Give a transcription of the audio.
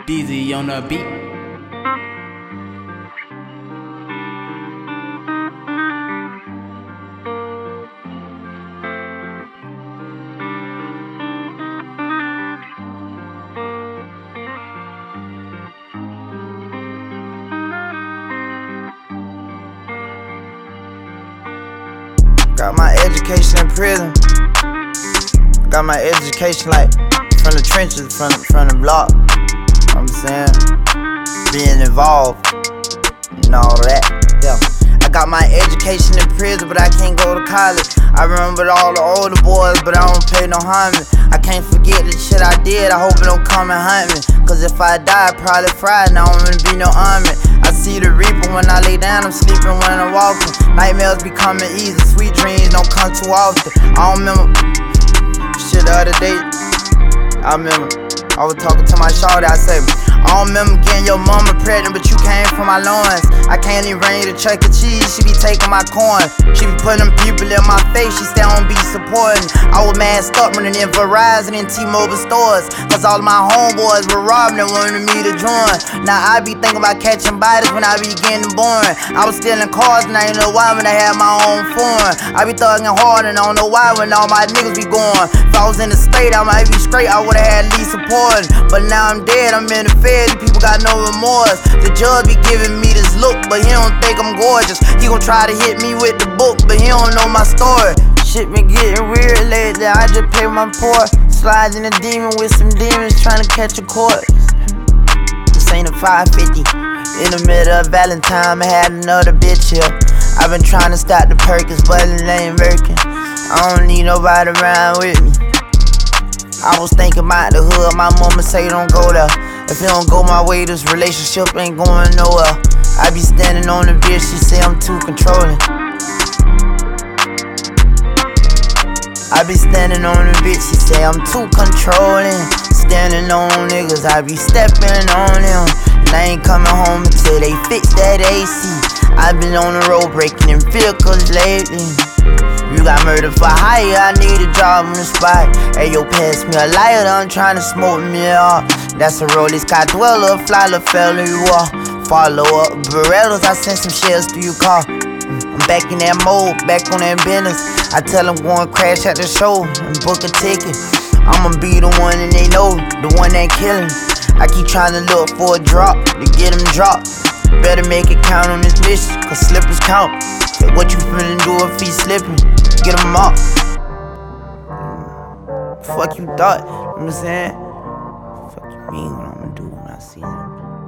DZ on the beat. Got my education in prison. Got my education like from the trenches, from the block. You know what I'm saying? Being involved and all that. Yeah. I got my education in prison, but I can't go to college. I remember all the older boys, but I don't pay no homage. I can't forget the shit I did. I hope it don't come and hunt me. Cause if I die, probably Friday, I don't wanna be no army. I see the reaper when I lay down, I'm sleeping when I'm walking. Nightmares be coming easy, sweet dreams don't come too often. I don't remember shit the other day. I remember I was talking to my shawty, I said, I don't remember getting your mama pregnant, but you came from my loins. I can't even bring you to Chuck E. Cheese, she be taking my coin. She be putting them people in my face, she still don't be supporting. I was masked up running in Verizon and T-Mobile stores, cause all of my homeboys were robbing and wanted me to join. Now I be thinking about catching bodies when I be getting born. I was stealing cars and I ain't know why when I had my own phone. I be thugging hard and I don't know why when all my niggas be going. If I was in the state, I might be straight, I would've had at least support. But now I'm dead, I'm in the fed, these people got no remorse. The judge be giving me this look, but he don't think I'm gorgeous. He gon' try to hit me with the book, but he don't know my story. Shit been getting weird lately, I just play my part. Sliding a demon with some demons, trying to catch a court. This ain't a 550. In the middle of Valentine, I had another bitch here. I've been trying to stop the Perkins, but it ain't working. I don't need nobody around with me. I was thinking about the hood, my mama say don't go there. If it don't go my way, this relationship ain't going nowhere. I be standing on the bitch, she say I'm too controlling. I be standing on the bitch, she say I'm too controlling. Standing on niggas, I be stepping on them. And I ain't coming home until they fix that AC. I been on the road breaking in vehicles lately. You got murdered for hire, I need a job on the spot. Hey yo, pass me a lighter, I'm trying to smoke me up. That's a Rollies, car dweller, fly little fella you are. Follow up, Berettas, I sent some shells through your car. I'm back in that mode, back on that business. I tell them go and crash at the show and book a ticket. I'ma be the one and they know, the one that killing. I keep trying to look for a drop, to get them dropped. Better make it count on this mission, cause slippers count. What you finna do if he slipping? Get him up. Fuck you thought, you know what I'm saying? Fuck you mean what I'm gonna do when I see him?